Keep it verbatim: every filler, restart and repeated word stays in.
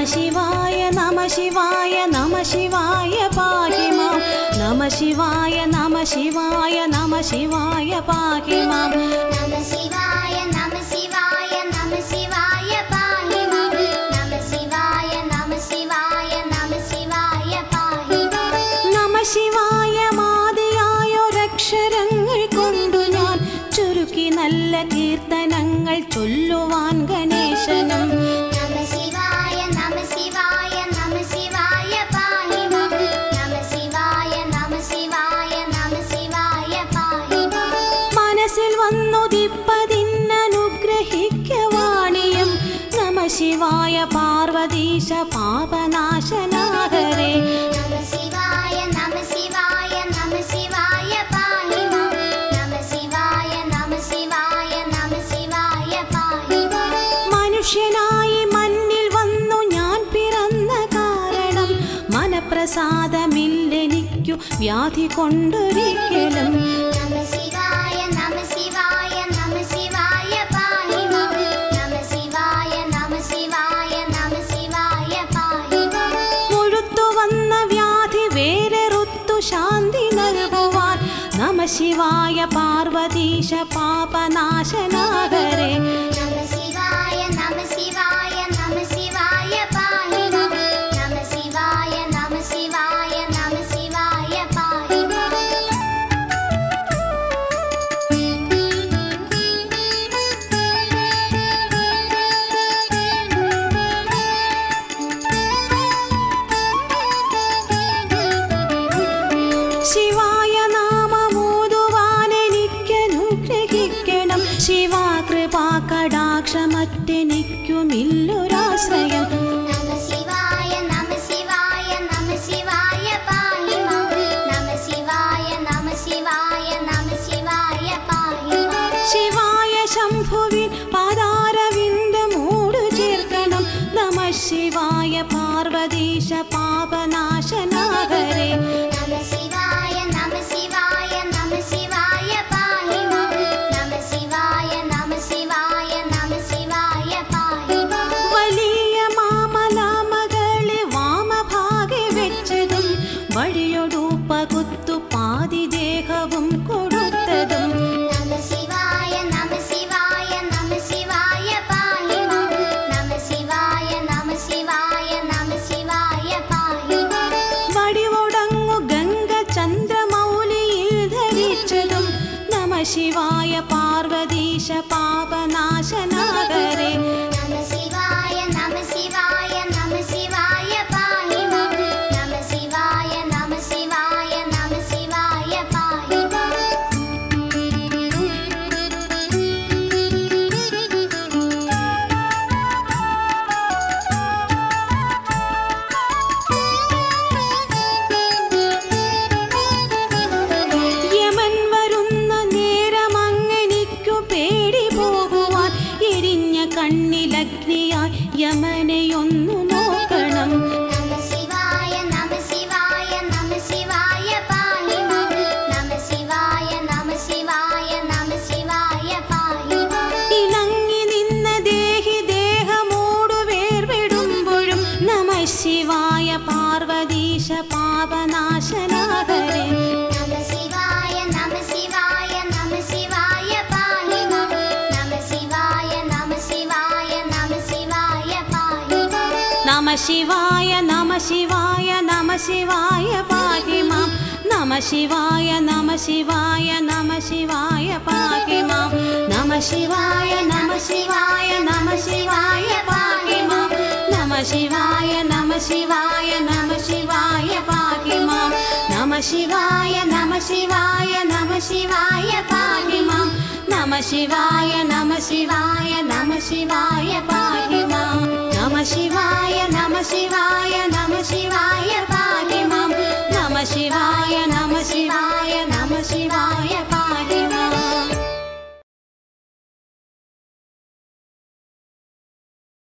ശിവായ നമ ശിവായ നമ ശിവായ പാഹി മാം. നമ ശിവായ നമ ശിവായ നമ ശിവായ പാഹി മാം. നമ ശിവായ നമ ശിവായ നമ ശിവായ പാഹി മാം. നമ ശിവായ നമ ശിവായ നമ ശിവായ പാഹി മാം. നമ ശിവായ മാതിയായൊരക്ഷരങ്ങൾ കൊണ്ടു ഞാൻ ചുരുക്കി നല്ല കീർത്തനങ്ങൾ ചൊല്ലുവാൻ ഗണേശനും. നമ ശിവായ നമ ശിവായ നമ ശിവായ പാഹി മാം. നമ ശിവായ നമ ശിവായ നമ ശിവായ പാഹി മാം. മനസ്സിൽ വന്നുദിപ്പതിന്നനുഗ്രഹിക്കവാണിയും നമ ശിവായ പാർവതീശ പാപനാശനാകരേ. നമ ശിവായ നമ ശിവായ നമ ശിവായ പാഹി മാം. നമ ശിവായ നമ ശിവായ നമ ശിവായ പാഹി മാം. മനുഷ്യനായി മണ്ണിൽ വന്നു ഞാൻ പിറന്ന കാരണം മനപ്രസാദമില്ലെനിക്കു വ്യാധി കൊണ്ടൊരിക്കലും. നമ ശിവായ നമ ശിവായ നമ ശിവായ പാഹി മാം. നമ ശിവായ നമ ശിവായ നമ ശിവായ പാഹി മാം. മുഴുത്തു വന്ന വ്യാധി വേറെറുത്തു ശാന്തി നൽകുവാൻ നമ ശിവായ പാർവതീശ പാപനാശനാകരേ. നമ ശിവായ നമ ശിവായ നമ ശിവായ പാഹി മാം. നമ ശിവായ നമ ശിവായ നമ ശിവായ പാഹി മാം. ശിവായ നാമമോതുവാനെനിക്കനുഗ്രഹിക്കണം. ശിവാകൃപാ കടാക്ഷമറ്റെനിക്കുമില്ലൊരാശ്രയം. നമ ശിവായ നമ ശിവായ നമ ശിവായ പാഹി മാം. നമ ശിവായ നമ ശിവായ നമ ശിവായ പാഹി മാം. ശിവായ ശംഭുവിൻ പാദാരവിന്ദമോടു ചേർക്കണം. നമ ശിവായ പാർവതീശ പാപനാശനാകരേ. നമ ശിവായ നമ ശിവായ നമ ശിവായ പാഹി മാം. നമ ശിവായ നമ ശിവായ നമ ശിവായ പാഹി മാം. വലിയ മാമലാമകളെ വാമഭാഗെ വെച്ചതും വഴിയൊടു പകുത്തു പാതിദേഹവും കൊടുത്തതും. നമ ശിവായ നമ ശിവായ നമ ശിവായ പാഹി മാം. നമ ശിവായ നമ ശിവായ നമ ശിവായ പാഹി മാം. വടിവൊടങ്ങു ഗംഗ ചന്ദ്രമൗലിയിൽ ധരിച്ചതും നമ ശിവായ പാർവതീശ പാപനാശനാകരേ. നമ ശിവായ നമ ശിവായ നമ ശിവായ പാഹി മാം. നമ ശിവായ നമ ശിവായ നമ ശിവായ പാഹി മാം. യമൻ വരുന്ന നേരമങ്ങനിക്കു പേടി പോകുവാൻ എരിഞ്ഞ കണ്ണിലഗ്നിയായി യമനെയൊന്നു നോക്കണം. നമ ശിവായ നമ ശിവായ നമ ശിവായ പാഹി മാം. നമ ശിവായ നമ ശിവായ നമ ശിവായ പാഹി മാം. ഇണങ്ങി നിന്ന ദേഹി ദേഹമോടു വേർവിടുമ്പോഴും നമ ശിവായ പാർവതീശ പാപനാശനാകരേ. നമ ശിവായ നമ ശിവായ നമ ശിവായ പാഹി മാം. നമ ശിവായ നമ ശിവായ നമ ശിവായ പാഹി മാം. നമ ശിവായ നമ ശിവായ നമ ശിവായ പാഹി മാം. നമ ശിവായ നമ ശിവായ നമ ശിവായ പാഹി മാം. നമ ശിവായ നമ ശിവായ നമ ശിവായ പാഹി മാം. നമ ശിവായ നമ ശിവായ നമ ശിവായ പാഹി മാം. നമ ശിവായ നമ ശിവായ നമ ശിവായ പാഹി മാം. നമ ശിവായ നമ ശിവായ നമ ശിവായ പാഹി മാം.